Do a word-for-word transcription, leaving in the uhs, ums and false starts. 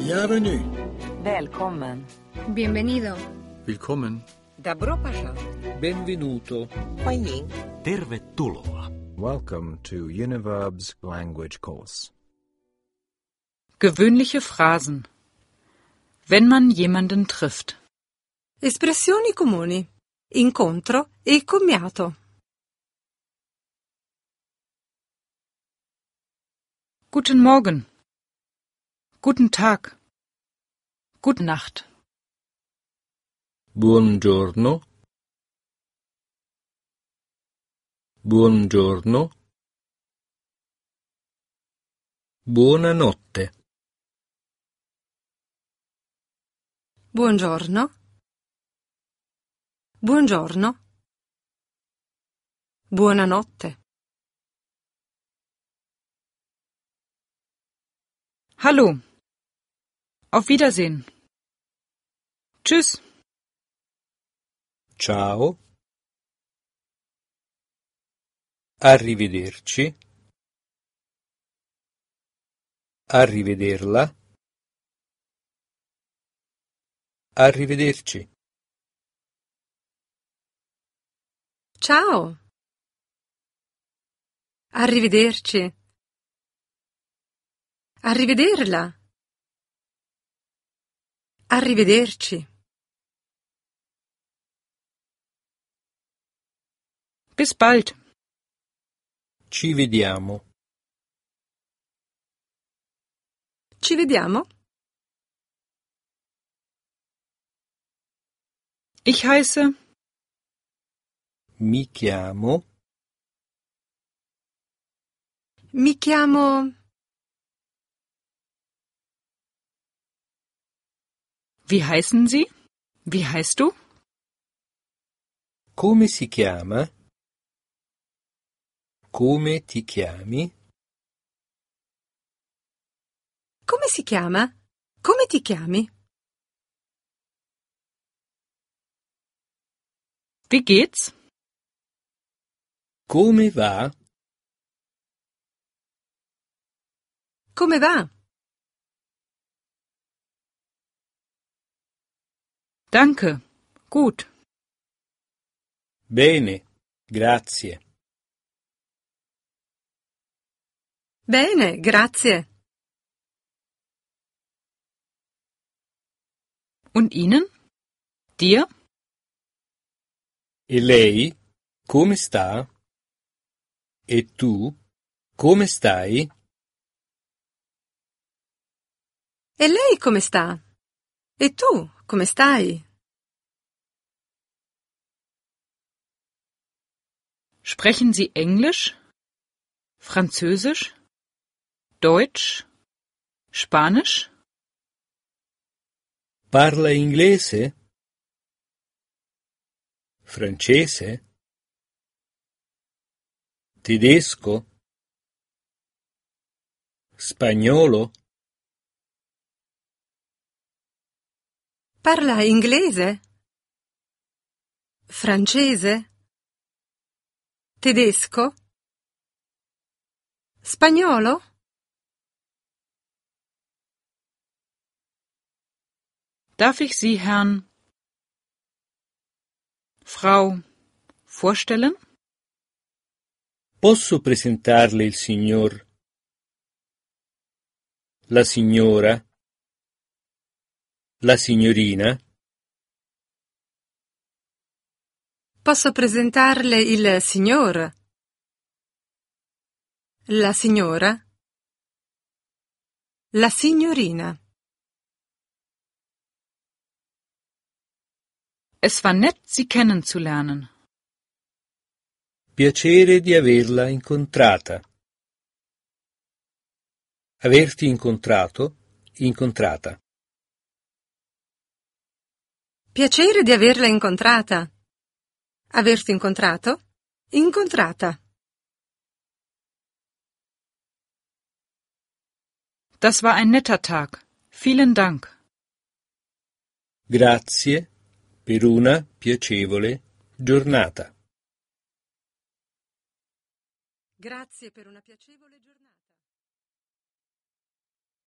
Bienvenue. Välkommen. Bienvenido. Willkommen. Добро пожаловать. Benvenuto. Huiyin. Tervetuloa. Welcome to Univerb's language course. Gewöhnliche Phrasen. Wenn man jemanden trifft. Espressioni comuni. Incontro e commiato. Guten Morgen. Guten Tag. Gute Nacht. Buongiorno. Buongiorno. Buonanotte. Buongiorno. Buongiorno. Buonanotte. Hallo. Auf Wiedersehen. Tschüss. Ciao. Arrivederci. Arrivederla. Arrivederci. Ciao. Arrivederci. Arrivederla. Arrivederci. Bis bald. Ci vediamo. Ci vediamo? Ich heiße. Mi chiamo. Mi chiamo. Wie heißen Sie? Wie heißt du? Come si chiama? Come ti chiami? Come si chiama? Come ti chiami? Wie geht's? Come va? Come va? Danke. Gut. Bene, grazie. Bene, grazie. Und Ihnen? Dir? E lei? Come sta? E tu? Come stai? E lei come sta? E tu come stai? Sprechen Sie Englisch? Französisch? Deutsch? Spanisch? Parla inglese? Francese? Tedesco? Spagnolo? Parla inglese? Francese? Tedesco? Spagnolo? Darf ich Sie, Herrn, Frau, vorstellen? Posso presentarle il signor, la signora, la signorina? Posso presentarle il signor, la signora, la signorina. Es war nett, Sie kennenzulernen. Piacere di averla incontrata. Averti incontrato, incontrata. Piacere di averla incontrata. Averti incontrato? Incontrata. Das war ein netter Tag. Vielen Dank. Grazie per una piacevole giornata. Grazie per una piacevole giornata.